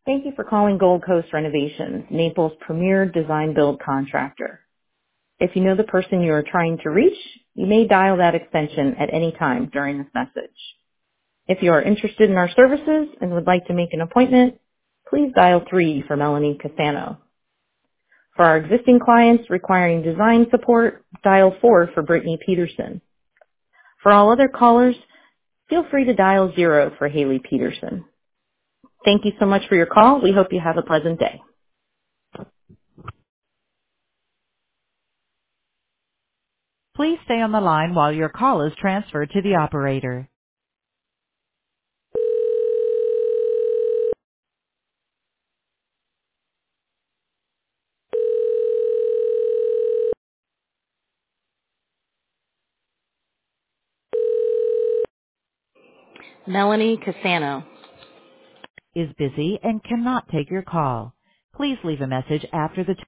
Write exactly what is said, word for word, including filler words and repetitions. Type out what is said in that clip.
Thank you for calling Gold Coast Renovations, Naples' premier design build contractor. If you know the person you are trying to reach, you may dial that extension at any time during this message. If you are interested in our services and would like to make an appointment, please dial three for Melanie Cassano. For our existing clients requiring design support, dial four for Brittany Peterson. For all other callers, feel free to dial zero for Haley Peterson. Thank you so much for your call. We hope you have a pleasant day. Please stay on the line while your call is transferred to the operator. Melanie Cassano is busy and cannot take your call. Please leave a message after the